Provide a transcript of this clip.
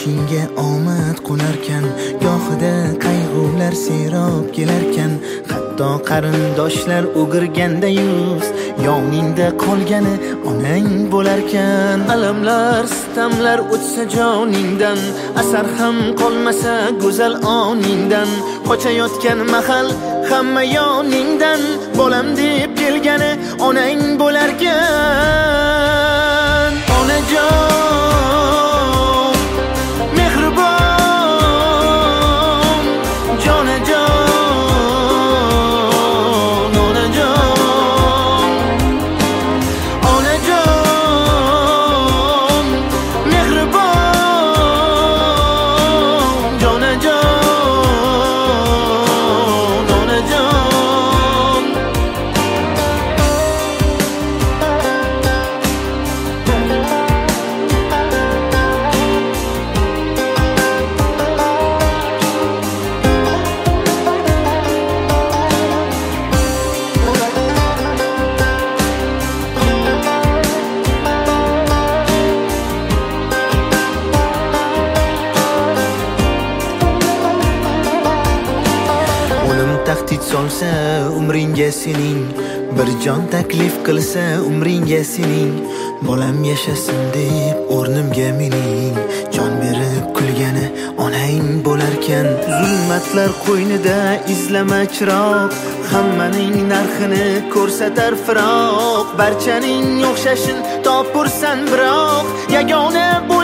boshingga omad qo'narkan, gohida qayg'ular serob kelarkan, hatto qarindoshlar o'girganda yuz yoningda qolgani onang bo'larkan. Alamlar, sitamlar o'tsa joningdan, asar ham qolmasa go'zal oningdan, qochayotgan mahal hamma yoningdan, bolam deb kelgani onang bo'larkan. Onajon mehribon, jonajon, onajon mehribon, jonajon, onajon. Tahdid solsa umringga sening, bir jon taklif qilsa umringga sening, bolam yashasin deb o'rnimga mening jon berib kulgani onang bo'larkan. Zulmatlar qo'ynida izlama chiroq, hammaning narxini ko'rsatar firoq, barchaning o'xshashin topursan biroq, yagona